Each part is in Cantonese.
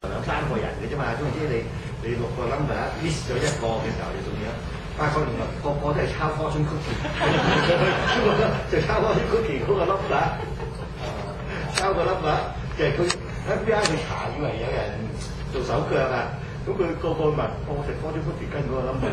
2、3個人嘅啫嘛，總之你6個 number miss 咗1個嘅時候，你仲要發覺原來個個都係抄 fortune cookie， 就抄 fortune cookie 嗰個 number， 抄個 number 就係佢 FBI 去查，以為有人做手腳啊，咁佢個問我食 fortune cookie 跟嗰個 number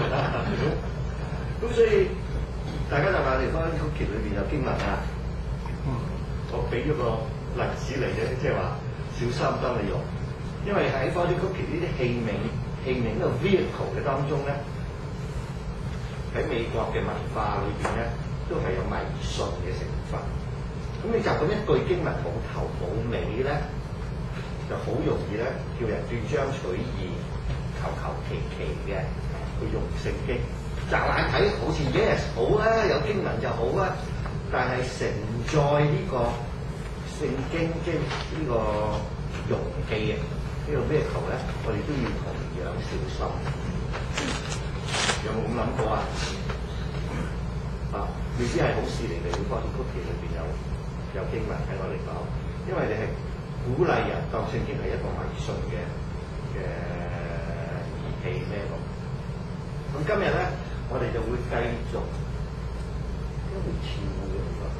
咁所以大家就話你 fortune cookie 裏邊有經文啊，我俾咗個例子嚟嘅，即係話小心當你用。因為喺 fortune cookie 呢啲器皿呢個 vehicle 嘅當中咧，喺美國嘅文化裏邊咧，都係有迷信嘅成分。咁你就咁一句經文冇頭冇尾咧，就好容易咧叫人斷章取義、求其嘅去用聖經。乍眼睇好似 yes 好啦，有經文就好啦，但係承載呢個聖經即係呢個容器啊！呢個 vehicle 咧，我哋都要同樣小心。有冇咁諗過啊？未必係好事嚟嘅。fortune cookie 裏邊有經文喺我哋講，因為你係鼓勵人當聖經係一個迷信嘅儀器咩咁。咁今日咧，我哋就會繼續因為跳嘅呢個。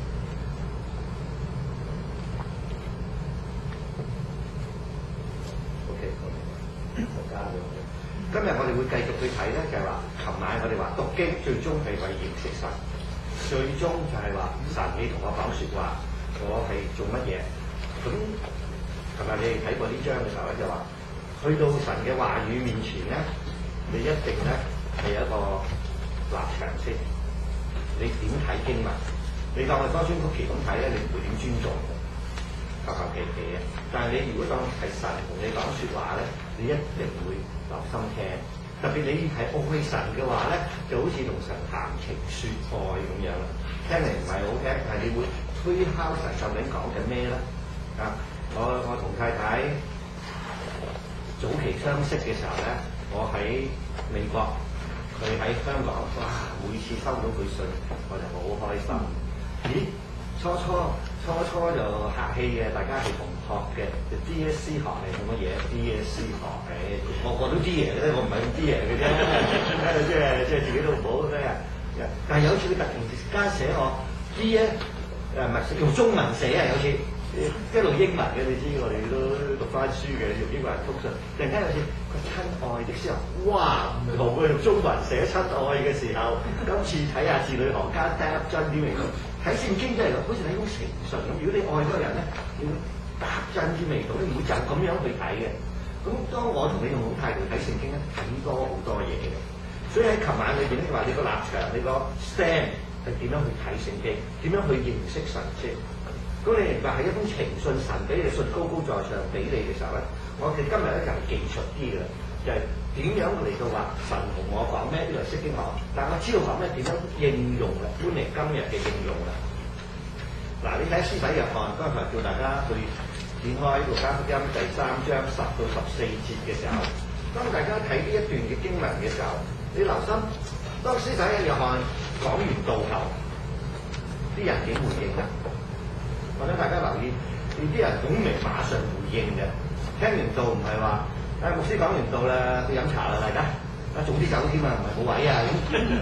今日我哋會繼續去睇咧，就係話，琴晚我哋話讀經最終係為認識神，最終就係話神你同我講説話，我係做乜嘢？咁琴日你哋睇過呢章嘅時候咧，就話去到神嘅話語面前咧，你一定咧係有一個立場先。你點睇經文？你當係fortune cookie咁睇咧，你唔會點尊重嘅，求其嘅。但係你如果當係神同你講説話咧，你一定會留心聽，特別你係愛神嘅話咧，就好似同神談情説愛咁樣啦。聽嚟唔係好聽，但係你會推敲神究竟講緊咩咧？我同太太早期相識嘅時候咧，我喺美國，佢喺香港，哇！每次收到佢信，我就好開心。咦？初初就客氣嘅，大家係同學嘅，就 DSC 學係咁乜嘢 ？DSC 學個個都 D 嘢嘅啫，我唔係咁 D 嘢嘅啫，即係自己都唔好咩啊！但係有次佢突然間寫我 D 咧，唔係用中文寫啊，有次一路英文嘅，你知我哋都讀翻書嘅，用英文通訊。突然間有次佢親愛的時候，哇！唔同佢用中文寫親愛嘅時候，今次睇下字裏行間搭真啲味道。睇聖經真係好似睇種情信咁，如果你愛嗰個人咧，要搭真啲味道，你唔會就咁樣去睇嘅。咁當我同你用好態度睇聖經咧，睇多好多嘢嘅。所以喺琴晚裏邊咧，話你個立場，你個 stand 係點樣去睇聖經，點樣去認識神先。咁你明白係一種情信，神俾你信高高在上俾你嘅時候咧，我哋今日咧就係技術啲嘅，就係點樣嚟到話神同我講咩？呢個係釋經學，但我知道講咩點樣應用啦，搬嚟今日嘅應用啦。嗱，你睇施洗約翰，剛才叫大家去展開《路加福音》第3章10到14節嘅時候，當大家睇呢一段嘅經文嘅時候，你留心，當施洗約翰講完道後，啲人點回應啊？或者大家留意，呢啲人總未馬上回應嘅。聽完道唔係話，牧師講完道啦，去飲茶啦，大家，早啲走添啊，唔係冇位啊咁。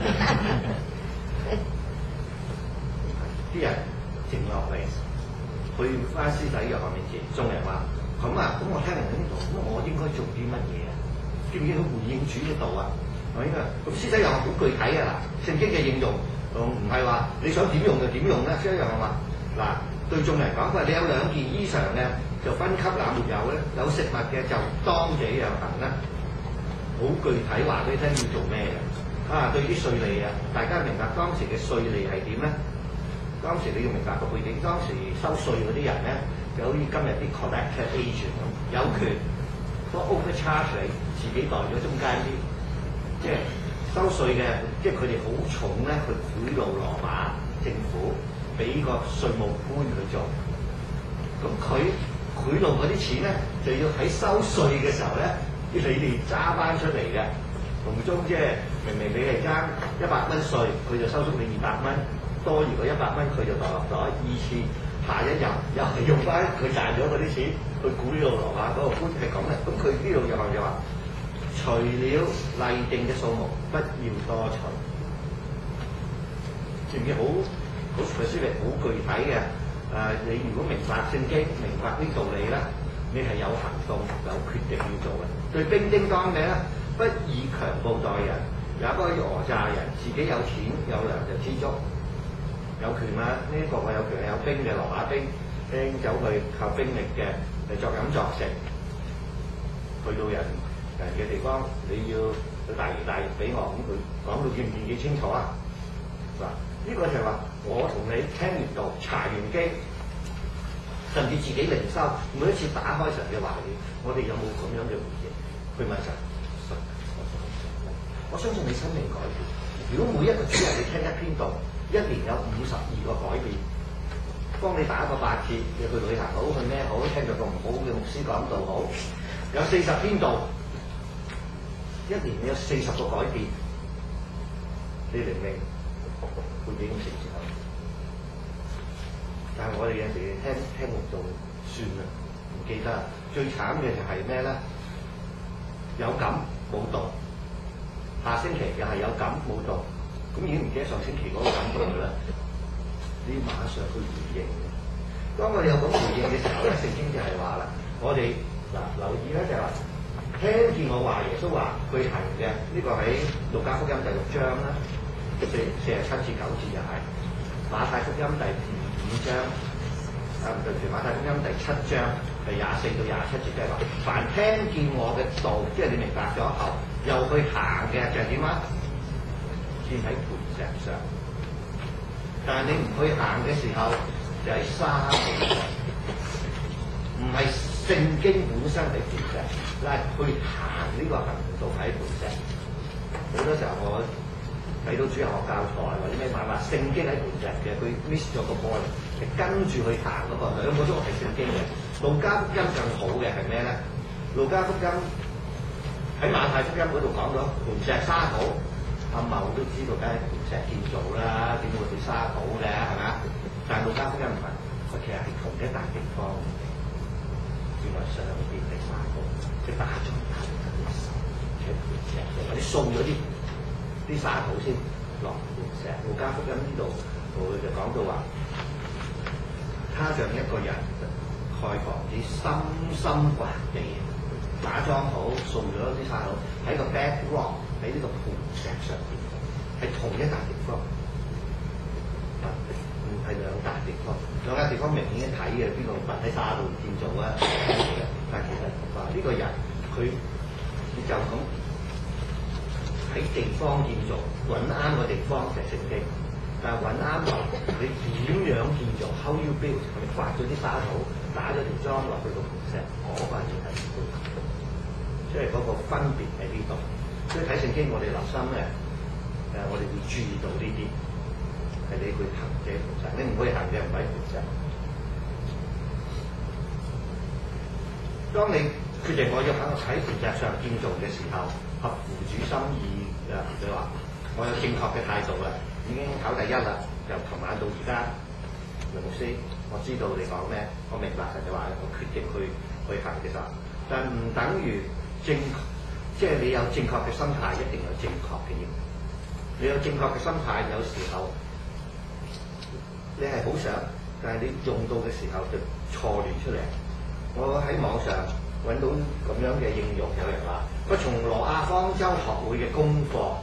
啲人靜落嚟，去翻施洗約翰面前，眾人話：咁啊，咁我聽完呢度，咁我應該做啲乜嘢啊？應唔應該回應主呢度啊？係咪應該？咁施洗約翰好具體啊！嗱，聖經嘅應用，唔係話你想點用就點用咧。施洗約翰話：嗱。對眾人講，佢話你有2件衣裳嘅，就分給那沒有咧；有食物嘅就當這樣行啦。好具體話俾你聽要做咩嘅。對啲稅吏啊，大家明白當時嘅稅吏係點咧？當時你要明白個背景，當時收稅嗰啲人咧，就好似今日啲 collector agent 咁，有權都 overcharge 你，自己代咗中間啲，即係收稅嘅，即係佢哋好重咧，去賄賂羅馬政府。俾個稅務官去做，咁佢賄賂嗰啲錢咧，就要喺收稅嘅時候咧，要你哋揸翻出嚟嘅。從中即係明明你係爭100蚊稅，佢就收足你200蚊，多餘嗰100蚊佢就袋落袋，二次下一任又係用翻佢賺咗嗰啲錢去賄賂羅馬嗰個官，係咁嘅。 項就話，除了例定嘅數目，不要多取。知唔知好 specific 好具體嘅？你如果明白聖經、明白呢道理咧，你係有行動、有決定要做嘅。對兵丁當嘅咧，不以強暴待人，也不可以訛詐人。自己有錢有糧就知足，有權啊！呢、個我有權有兵嘅羅馬兵走去靠兵力嘅嚟作飲作食，去到人嘅地方，你要大魚大肉俾我，咁佢講到見唔見幾清楚啊？嗱，呢個就係話我同你聽完道、查完經，甚至自己靈修，每一次打開神嘅話語，我哋有冇咁樣嘅回應？去問神，我相信你生命改變。如果每一個主日你聽一篇道，一年有52個改變，幫你打一個8折，你去旅行好，去咩好，聽咗個唔好嘅牧師講道好，有40篇道，一年你有40個改變，你靈命會幾咁成時候？但係我哋有時聽唔到，算啦，唔記得。最慘嘅就係咩咧？有感冇動，下星期又係有感冇動，咁已經唔記得上星期嗰個感動㗎啦。你要馬上去回應。當我哋有咁回應嘅時候咧，聖經就係話啦，我哋留意咧就係話，聽見我話耶穌話去行嘅，呢、個喺路加福音第6章啦，47至9節又係馬太福音第5章，唔對住馬太福音第7章。第24到27節，即係話，凡聽見我嘅道，即係你明白咗後，又去行嘅，就係點啊？建喺磐石上。但係你唔去行嘅時候，就喺沙土上。唔係聖經本身係磐石，係去行呢個行動喺磐石。好多時候我睇到主日學教材或者咩話聖經喺磐石嘅，佢 miss 咗個 point，係跟住去行嗰個兩個都係聖經嘅。路加福音更好嘅係咩咧？路加福音喺馬太福音嗰度講咗磐石沙土，阿茂都知道梗係磐石建造啦，點會去沙土嘅係咪啊？但係路加福音唔係，佢其實係同一笪地方，原來上邊係沙土，即係打咗大嘅石，磐石或者掃咗啲沙土先落磐石。路加福音呢度佢就講到話，他像一個人蓋房子，深深掘地，打樁好，掃咗啲沙土喺個 bedrock 喺呢個磐石上邊，係同一笪地方，唔係兩笪地方。兩笪地方明顯一睇嘅，邊個掘喺沙度建造啊？但其實話呢個人佢就咁喺地方建造，揾啱個地方就係聖經。但係揾啱落，你點樣建造 ？How you build？你掘咗啲沙土，打咗條樁落去個磐石，嗰個就係聖經。即係嗰個分別喺呢度。所以睇聖經，我哋留心咧，我哋會注意到呢啲係你去行嘅磐石，你唔去行嘅唔係磐石。當你決定我要喺磐石上建造嘅時候，合乎主心意嘅，你話我有正確嘅態度啦。已經考第1啦，由琴晚到而家，梁牧師，我知道你講咩，我明白神就話我決定去行嘅時候，但唔等於即係你有正確嘅心態，一定有正確嘅應。你有正確嘅心態，有時候你係好想，但係你用到嘅時候就錯亂出嚟。我喺網上揾到咁樣嘅應用，有人話：佢從羅亞方舟學會嘅功課。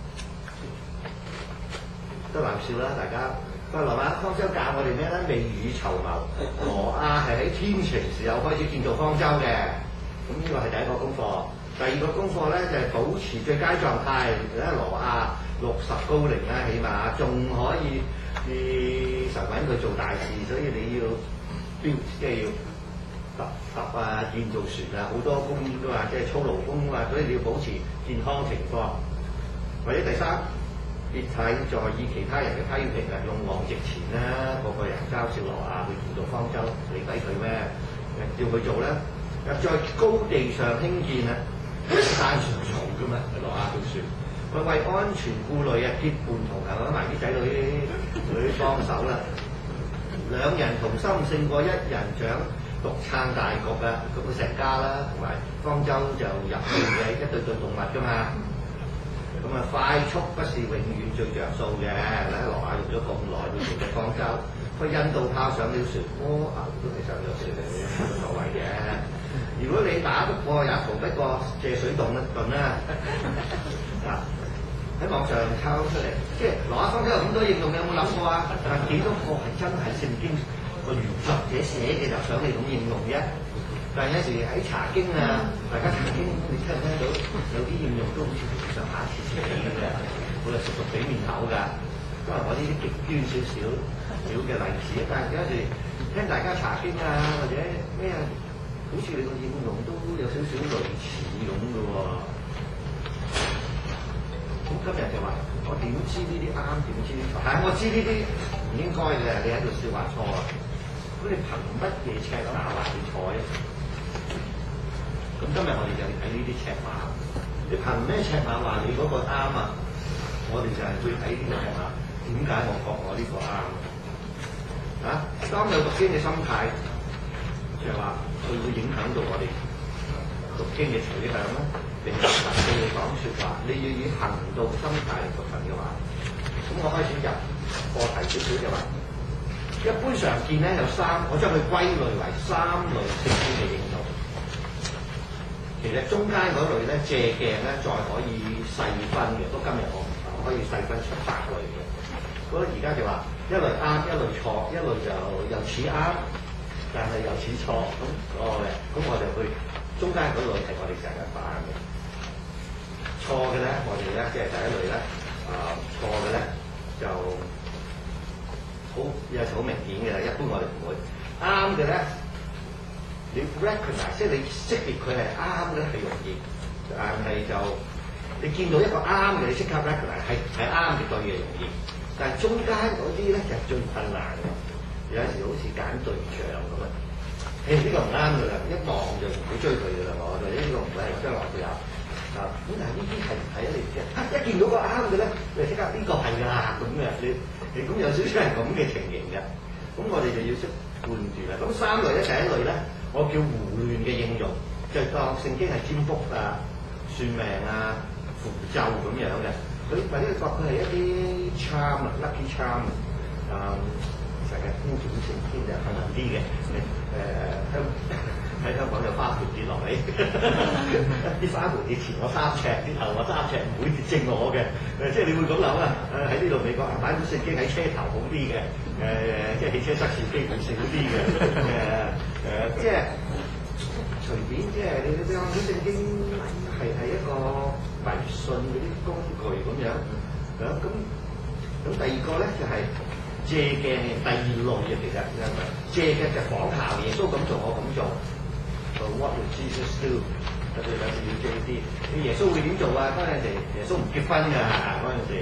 都難笑啦，大家。個羅馬方舟教我哋咩咧？未雨綢繆。羅亞係喺天晴時候開始建造方舟嘅，咁呢個係第一個功課。第二個功課咧就係、是、保持最佳狀態。而家羅亞60高齡啦，起碼仲可以神揾佢做大事，所以你要即係要揼啊，建造船啊，好多工都話即係操勞工啊，所以你要保持健康情況。或者第三。別太在意其他人嘅批評啊！勇往直前啦，個人嘲笑羅亞去建造方舟，理鬼佢咩？叫佢做咧，在高地上興建啊，山上做嘅咩？羅亞條船，佢為安全顧慮啊，結伴同行，揾埋啲仔女幫手啦。2人同心勝過1人掌， 獨撐大局啊，咁佢成家啦，同埋方舟就入面嘅一對動物㗎嘛。咁啊，快速不是永遠最着數嘅。咧羅馬用咗咁耐去做隻方舟，去印度炮上了船，蝸牛都係上咗船嚟嘅，冇所謂嘅。如果你打不過也逃不過借水遁啦。啊！喺網上抄出嚟，即係羅馬方舟有咁多應用，你有冇諗過啊？但係幾多個係真係聖經個原作者寫嘅，就想你咁應用啫？但係有時喺查經啊，大家查經，你聽唔聽到有啲應用都好似上下似似嘅，我哋熟熟俾面口㗎。因為我呢啲極端少少嘅例子，但係有時聽大家查經啊，或者咩啊，好似你個應用都有少少類似咁嘅喎。咁今日就話，我點知呢啲啱？點知呢啲錯？係我知呢啲唔應該嘅，你喺度笑話錯啊！咁你憑乜嘢尺碼話你錯咧？咁今日我哋就睇呢啲尺碼，你憑咩尺碼話你嗰個啱啊？我哋就係去睇呢個尺碼，點解我覺我呢個啱？啊，當有讀經嘅心態，就係話佢會影響到我哋讀經嘅取向啦。定係實際嚟講説話，你要以行動心態嚟讀神嘅話，咁我開始入課題少少就話，一般常見咧有三，我將佢歸類為三類聖經嘅應用。其實中間嗰類咧借鏡咧再可以細分嘅，都今日我可以細分出8類嘅。咁而家就話一類啱，一類錯，一類就又似啱，但係又似錯咁嘅。咁我就去中間嗰類係我哋成日反嘅。錯嘅咧，我哋咧即係第一類咧，錯嘅咧就好有時好明顯嘅，一般我哋唔會。啱嘅咧，你 recognize 即係你識別佢係啱嘅咧係容易，但係就你見到一個啱嘅，你即刻 recognize 係啱嘅對嘅容易，但係中間嗰啲咧就最困難嘅，有陣時好似揀對象咁啊！呢個唔啱㗎啦，一望就唔會追佢㗎啦，我哋呢個唔會係將來會有。咁但係呢啲係唔係啊？你唔知啊！一見到個啱嘅咧，你即刻呢個係㗎咁嘅，你咁有少少係咁嘅情形嘅。咁我哋就要識判斷啦。咁三類咧，第一類咧，我叫胡亂嘅應用，就當聖經係占卜啊、算命啊、符咒咁樣嘅。佢或者覺佢係一啲 charm 啊、lucky charm 成日觀點聖經就幸運啲嘅。喺香港就花盆跌落嚟，啲花盆跌前我3尺，啲頭我3尺，唔會跌正我嘅。即係你會咁諗啊？喺呢度美國買本聖經喺車頭好啲嘅，即係汽車塞車機會少啲嘅。即係隨便，即係你當啲聖經係一個迷信嗰啲工具咁樣。咁第二個咧就係、借鏡嘅第二類嘅，其實借鏡就仿效耶穌咁做，我咁做。What would Jesus do？ 有時要借啲，你耶穌會點做啊？嗰陣時耶穌唔結婚㗎，嗰陣時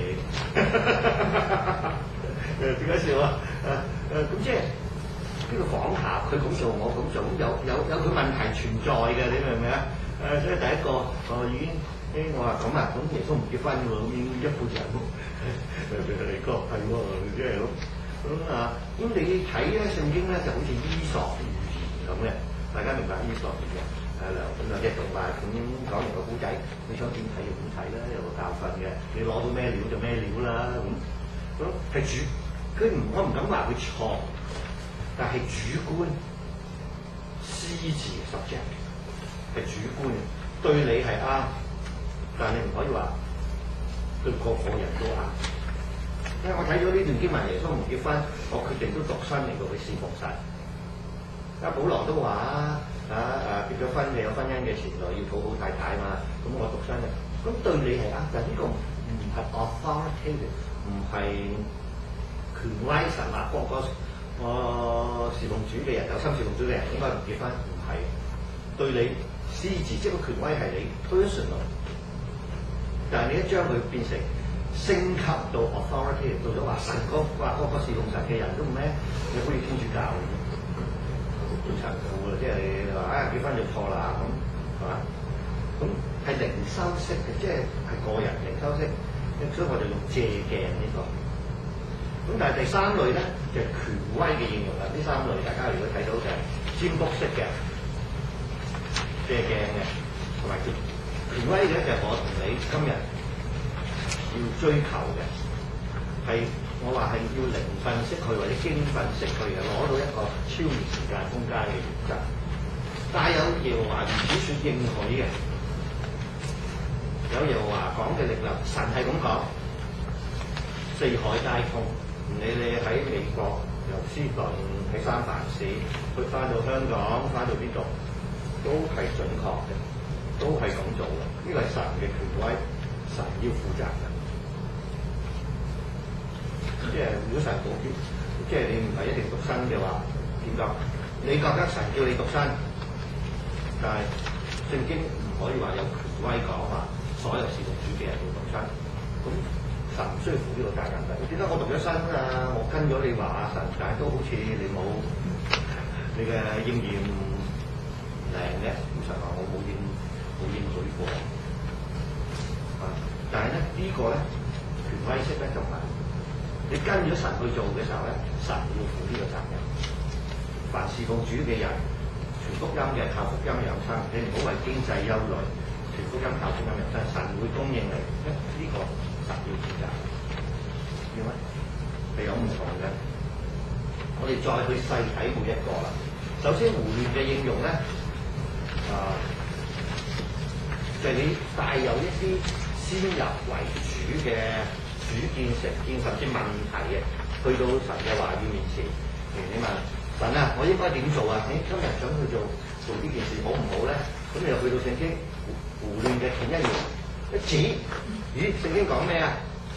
點解笑啊？咁即係呢個仿效，佢咁做，我咁做，有佢問題存在嘅，你明唔明啊？所以第一個已經我話咁啊，咁耶穌唔結婚喎，咁已經一半人俾佢哋講係喎，即係咁咁你睇咧聖經咧就好似伊索寓言咁嘅。大家明白伊索寓言兩隻動物咁講完個古仔，你想點睇就點睇啦，有個教訓嘅。你攞到咩料就咩料啦，咁係我唔敢話佢錯，但係主觀私自 subject 係主觀嘅，對你係啱，但係你唔可以話對個人都啱。因為我睇咗呢段經文，耶穌唔結婚，我決定都獨身嚟到去侍奉神。阿保羅都話結咗婚你有婚姻嘅前途要討好太太嘛，咁我獨身嘅，咁對你係啱，但係呢個唔係 authoritative， 唔係權威神話個侍奉主嘅人，有心侍奉主嘅人應該唔結婚，唔係對你私自，即係個權威係你 personal， 但係你一將佢變成升級到 authoritative， 到咗話神個侍奉神嘅人都唔咩，你好似天主教好殘酷嘅，即係你話結婚就錯啦咁，係嘛？咁係靈修式嘅，即係個人靈修式，所以我就用借鏡呢個。 咁但係第三類咧就係權威嘅應用啦。呢三類大家如果睇到就係占卜式嘅，即係鏡嘅，同埋權威嘅就係我同你今日要追求嘅，係我話係要靈訓式去或者經訓式去嘅，攞到一個超越時間空間嘅原則，帶有耶和華如此説認許嘅，有耶和華講嘅力量，神係咁講，四海皆通。唔理你喺美國、由斯頓、喺三藩市，去翻到香港、翻到邊度，都係準確嘅，都係咁做嘅。呢個係神嘅權威，神要負責嘅。即係如果神冇權，即係你唔係一定獨身嘅話，點講？你覺得神叫你獨身，但係聖經唔可以話有權威講話所有事奉主嘅人要獨身。咁神唔需要負呢個責任嘅。點解我獨咗身啊？我跟咗你話神，但係都好似你冇你嘅應驗靚嘅。咁神話我冇應許過。但係咧呢個咧權威式咧就唔係。你跟咗神去做嘅時候咧，神要負呢個責任。凡事奉主嘅人，傳福音嘅靠福音養生，你唔好為經濟憂慮，傳福音靠福音養生，神會供應你。呢個神要負責。點咧？係有唔同嘅。我哋再去細睇每一個啦。首先胡亂嘅應用咧，就係你帶有一啲先入為主嘅主見、成見甚至問題嘅，去到神嘅話語面前，譬如你問神啊，我應該點做啊？你今日想去做呢件事好唔好咧？咁你又去到聖經胡亂嘅斷一言一指，咦？聖經講咩啊？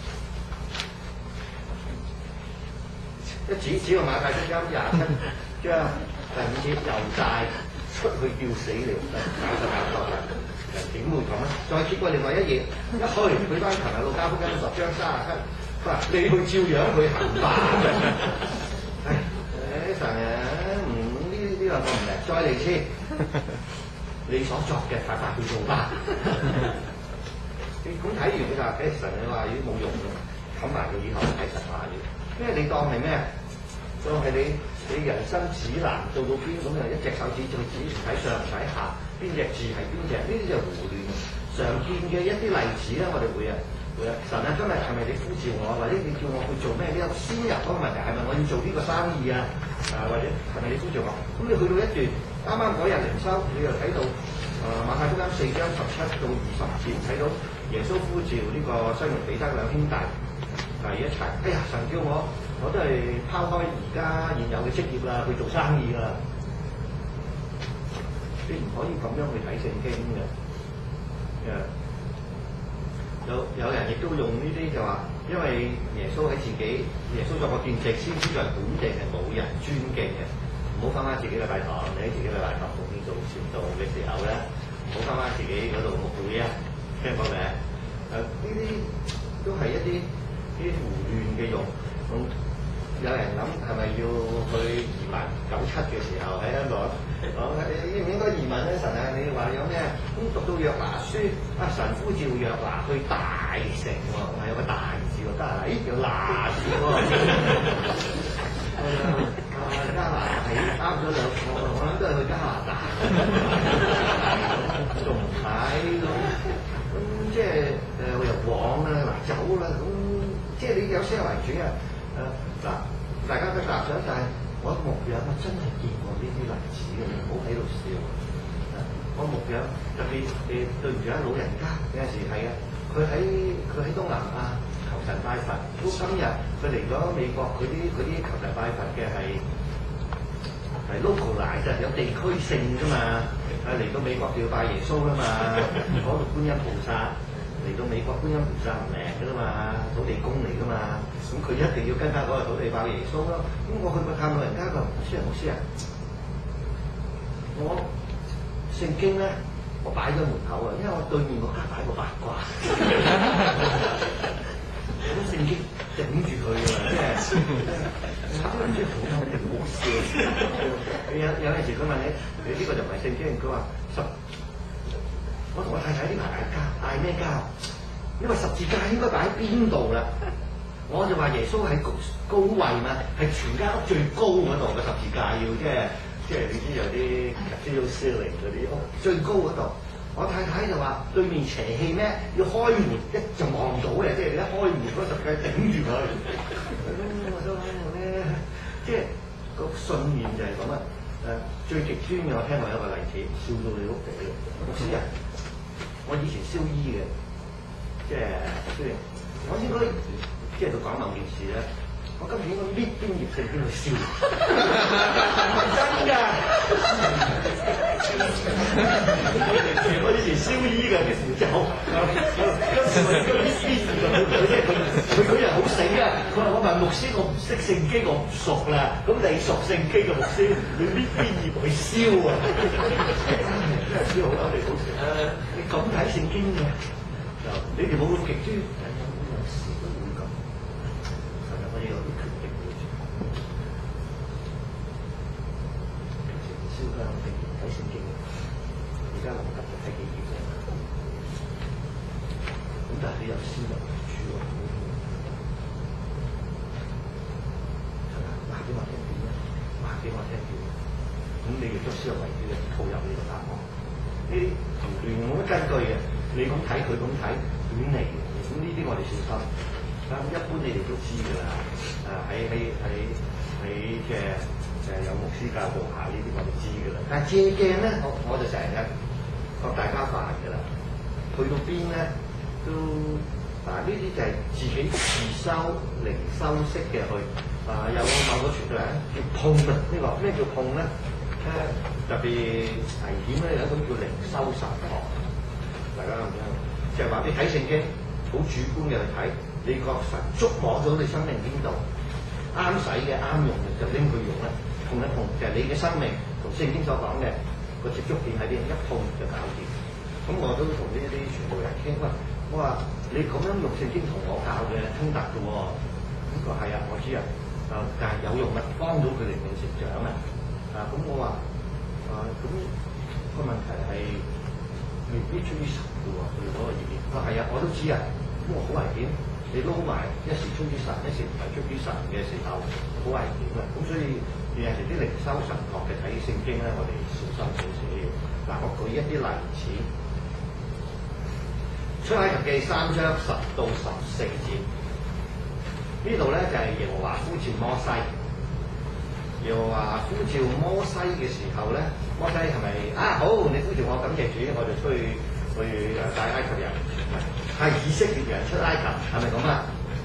一指到馬太福音27章第5節，猶大出去叫死了，搞錯啦！點會咁咧？再揭過另外一頁，一去佢翻琴日路加福音10章37，佢話你去照樣去行吧。神啊，呢兩個唔明，再嚟次，你所作嘅快快去做吧。你咁睇完你就話，神嘅話語冇用嘅，冚埋佢以後睇神話語，因為你當係咩？當係你人生指南到邊咁樣，一隻手指就指唔睇上唔睇下，邊隻字係邊隻？呢啲就胡亂。常見嘅一啲例子咧，我哋會啊，神啊，今日係咪你呼召我，或者你叫我去做咩？你有先入嗰個問題係咪我要做呢個生意啊？或者係咪你呼召我？咁你去到一段啱啱嗰日靈修，你又睇到馬太福音4章17到20節，睇到耶穌呼召呢個西門彼得兩兄弟一齊。哎呀，神叫我都係拋開而家現有嘅職業啦，去做生意啦。你唔可以咁樣去睇聖經嘅。有人亦都用呢啲就話，因為耶穌喺耶穌作個見證，先知在本地係冇人尊敬嘅。唔好翻自己嘅禮堂，你喺自己嘅禮堂奉獻做傳道嘅時候咧，唔好翻自己嗰度牧會啊，聽過未？呢啲都係一啲胡亂嘅用。有人諗係咪要去移民97嘅時候喺香港？應唔應該移民咧？神啊，你話有咩？咁讀到約拿書，神呼召約拿去大城喎，有個大字喎，加拿大，咦叫拿字喎。加拿大啱咗兩個，我諗都係去加拿大。仲唔睇咁即係又往啦，嗱走啦，咁即係你有先入為主啊。嗱，大家嘅答想就係、我牧養，我真係見過呢啲例子嘅，唔好喺度笑。我牧養特別對唔住老人家，有陣時係啊，佢喺東南亞求神拜佛，到今日佢嚟咗美國，佢啲求神拜佛嘅係 localize 有地區性㗎嘛，嚟到美國就要拜耶穌㗎嘛，嗰度觀音菩薩。嚟到美國觀音菩薩唔靈㗎嘛，土地公嚟㗎嘛，咁佢一定要跟翻嗰個土地拜耶穌咯。咁我去過探老人家，佢話：牧師啊，我聖經咧，我擺咗門口啊，因為我對面嗰間擺個八卦，咁聖經頂住佢㗎嘛，即係唔知好唔好笑。有陣時佢問你呢個就唔係聖經，佢話我同我太太呢排嗌交，嗌咩交？因為十字架應該擺喺邊度啦？ 我就話耶穌喺高位嘛，係全間屋最高嗰度嘅十字架，要即係你知有啲 cathedral ceiling 嗰啲屋最高嗰度。我太太就話對面邪氣咩？要開門一就望到嘅，即係你一開門嗰十字架頂住佢。我都咧，即係個信念就係咁啊！最極端嘅我聽過一個例子，笑到你屋企嘅牧師人。我以前燒衣嘅，即係雖然我應該即係佢講某件事咧，我今年應該搣邊頁聖經去燒，真㗎！我以前燒衣嘅嘅時候，跟住我應該搣邊頁就冇佢，即係佢嗰人好醒啊！佢話我問牧師，我唔識聖經，我唔熟啦。咁你熟聖經嘅牧師，你搣邊頁去燒啊？真係燒好啦，你好食你咁睇聖經嘅，就你哋冇咁極端，有時都會咁。係咪我哋有啲決定要做？平時燒香定睇聖經，而家臨急就睇幾頁啫。咁但係你又燒入主喎，係咪？話俾我聽點咧？話俾我聽點？咁你亦都燒入為主嘅，套入呢個答案。呢啲同亂冇乜根據嘅，你咁睇佢咁睇，亂嚟嘅。咁呢啲我哋小心。咁一般你哋都知㗎啦。喺嘅有牧師教導下呢啲我哋知㗎啦。但係借鏡咧，我就成日覺大家煩㗎啦。去到邊咧都呢啲就係自己自修靈修式嘅去。有某個傳道人叫碰啊，呢個咩叫碰咧？特別危險咧，有一種叫靈修神學，大家唔知，就係話你睇聖經好主觀嘅去睇，你個神觸摸咗你生命邊度，啱使嘅啱用嘅就拎佢用啦，碰一碰，就係你嘅生命同聖經所講嘅個接觸點喺邊，一碰就搞掂。咁我都同呢啲傳道人傾，我話你咁樣用聖經同我教嘅衝突嘅喎，咁佢係啊，我知啊，但係有用啊，幫到佢靈命成長啊。咁我話咁個問題係未必出於神嘅喎，佢嗰個意見。佢話係啊，我都知啊。咁我好危險，你撈埋一時出於神，一時唔係出於神嘅時候，好危險啊。咁所以有陣時啲靈修神學嘅睇聖經咧，我哋小心少少。嗱，我舉一啲例子，出埃及記3章10到14節，呢度咧就係耶和華呼召摩西。又話呼召摩西嘅時候咧，摩西係咪好？你呼召我，感謝主，我就出去帶埃及人，係以色列人出埃及，係咪咁啊？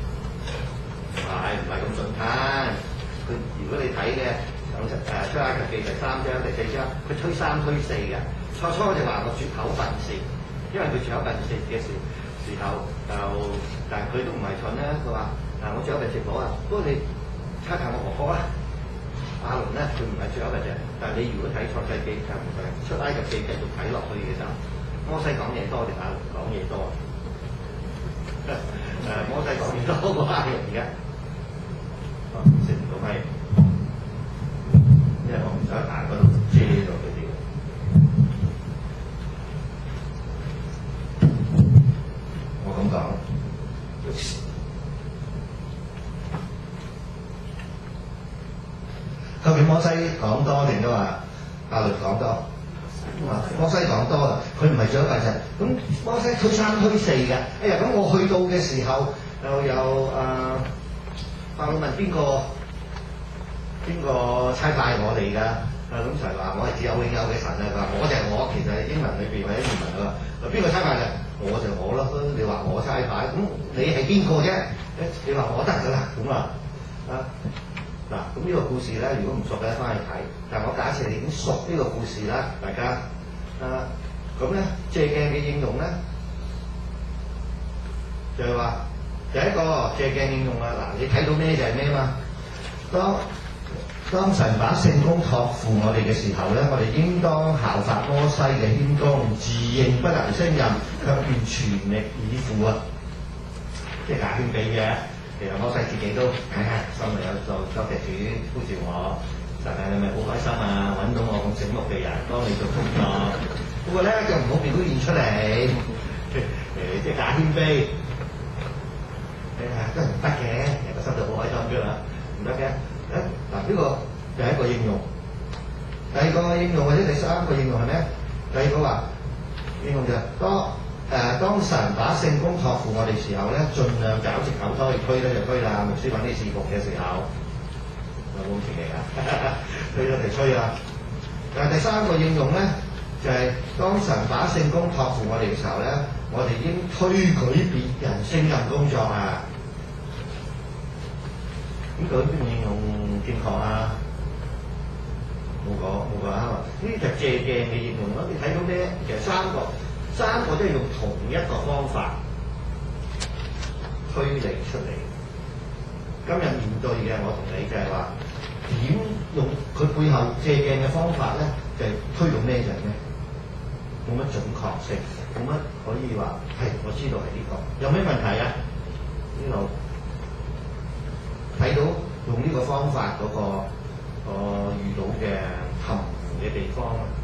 唔係咁順攤。佢如果你睇嘅出埃及記第3章、第4章，佢推3推4嘅。初就話我絕口笨舌，因為佢絕口笨舌嘅時候但係佢都唔係蠢啦。佢話我絕口笨舌好啊，不過你猜下我哥哥啊。亞倫咧，佢唔係最後一隻，但係你如果睇創世記就唔係出埃及記繼續睇落去嘅時候，摩西講嘢多定亞倫講嘢多？摩西講嘢多過亞倫嘅，食唔到咪？因為我唔想行嗰度遮咗佢哋。我咁講。究竟摩西講多定都話亞倫講多？摩西講多啦，佢唔係最後一隻。咁摩西推3推4嘅。哎呀，咁我去到嘅時候又有法老問邊個差派我哋㗎？咁就係話我係自有永有嘅神啊！佢話我就係我，其實英文裏邊或者原文㗎。邊個差派嘅？我就我咯。你話我差派，咁你係邊個啫？你話我得㗎啦，咁嗱，咁呢個故事咧，如果唔熟嘅翻去睇，但係我假設你已經熟呢個故事啦，大家咁咧借鏡嘅應用咧，就係話第一個借鏡應用啦。嗱，你睇到咩就係咩嘛。當神把聖工託付我哋嘅時候咧，我哋應當效法摩西嘅謙恭，自認不能勝任，卻願全力以赴啊！即係假謙卑嘅。其實摩西自己都心裏有數，多謝主呼召我，神啊，你咪好開心啊！揾到我咁醒目嘅人幫你做工作，不過咧就唔好表現出嚟，即係假謙卑。 都係唔得嘅，個心就好開心㗎啦，唔得嘅。嗱呢個第一個應用，第二個應用或者第三個應用係咩？第二個話應用就係當神把聖工託付我哋時候咧，盡量找藉口推咧就推啦。牧師揾啲事服嘅時候，有冇咁奇奇啊？推咗嚟吹啊！但係第三個應用咧，就係、當神把聖工託付我哋嘅時候咧，我哋應推舉別人勝任工作啊！呢個邊個應用正確啊？冇講啊！呢啲就借鏡嘅應用咯。你睇到咩？其實三個都係用同一個方法推理出嚟。今日面對嘅我同你就係話點用佢背後借鏡嘅方法咧，就係、推到咩就係咩，冇乜準確性，冇乜可以話係我知道係呢個。有咩問題啊？呢度睇到用呢個方法嗰、我遇到嘅含糊嘅地方啊，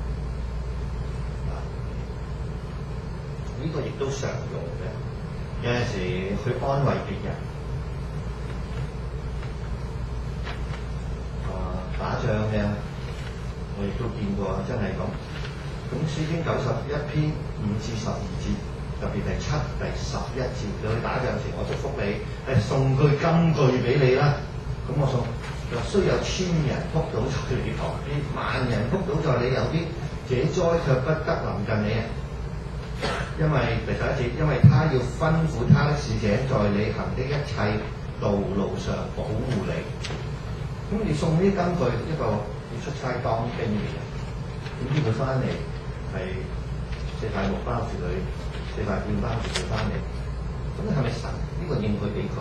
呢個亦都常用嘅。有陣時去安慰別人，打仗嘅我亦都見過，真係咁。咁詩篇91篇5至12節，特別第7、第11節，你去打仗時，我祝福你，送句金句俾你啦。咁我送雖有千人撲倒在你旁邊，萬人撲倒在你右邊，這災卻不得臨近你啊！因為第11節，因為他要吩咐他的使者，在你行的一切道路上保護你。咁你送呢啲金句，一個要出差當兵嘅人，點知佢翻嚟係4塊木包住佢，4塊半包住佢翻嚟，咁係咪神呢個應許俾佢？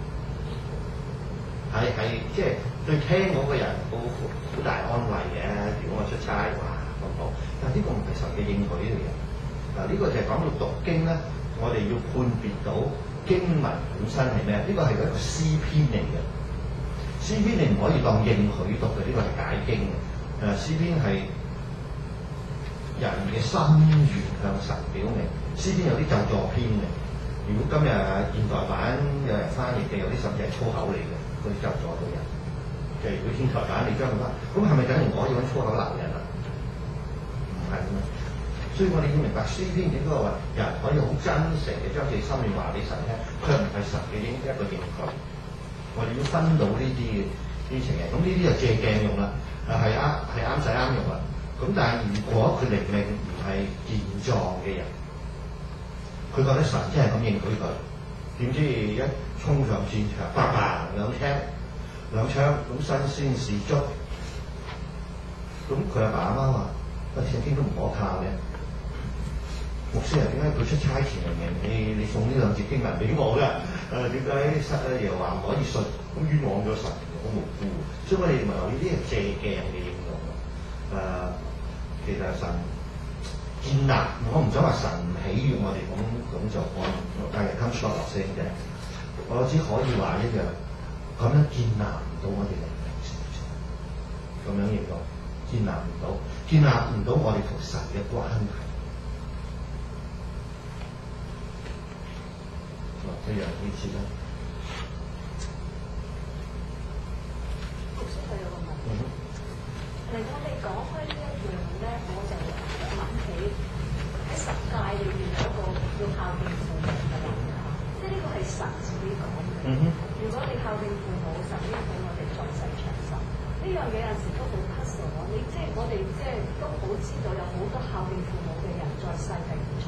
係即係對聽嗰個人好大安慰嘅。如果我出差，哇咁好，但係呢個唔係神嘅應許嚟嘅。嗱，呢個就係講到讀經咧，我哋要判別到經文本身係咩？呢個係一個詩篇嚟嘅。詩篇你唔可以當應許讀嘅，呢個係解經嘅。詩篇係人嘅心願向神表明。詩篇有啲咒詛篇嘅。如果今日現代版有人翻譯嘅，有啲甚至係粗口嚟嘅，佢咒詛到人。即係如果天台版你將佢翻，咁係咪等於我可以揾粗口鬧人啊？唔係咁啊！所以我哋要明白詩篇點解話人可以好真誠嘅將自己心願話俾神聽，佢唔係神嘅一個應許。我哋要分到呢啲情形，咁呢啲就借鏡用啦，係啱使啱用啦。咁但係如果佢靈命唔係健壯嘅人，佢覺得神真係咁應許佢，點知一衝上戰場，叭叭兩槍，咁新鮮事足，咁佢阿爸阿媽話：聖經都唔可靠嘅。牧師啊，點解佢出差前你送呢兩節經文俾我嘅？點解又話唔可以信？咁冤枉咗神，好無辜。所以我哋認為呢啲係借鏡嘅應用。其實神建立，我唔想話神唔喜悅我哋咁做，我但係 come short 落聲嘅。我只可以話一樣，咁樣建立唔到我哋嘅咁樣形容，建立唔到我哋同神嘅關係。一樣呢次啦。 牧師佢有個問題，嚟我哋講開呢一樣咧，我就諗起喺十誡裏邊有一個要孝敬父母嘅人啊，即係呢個係神自己講嘅。如果你孝敬父母，神應許我哋在世長壽。呢樣嘢有時都好 puzzle 我，即係我哋即係都好知道有好多孝敬父母嘅人在世係唔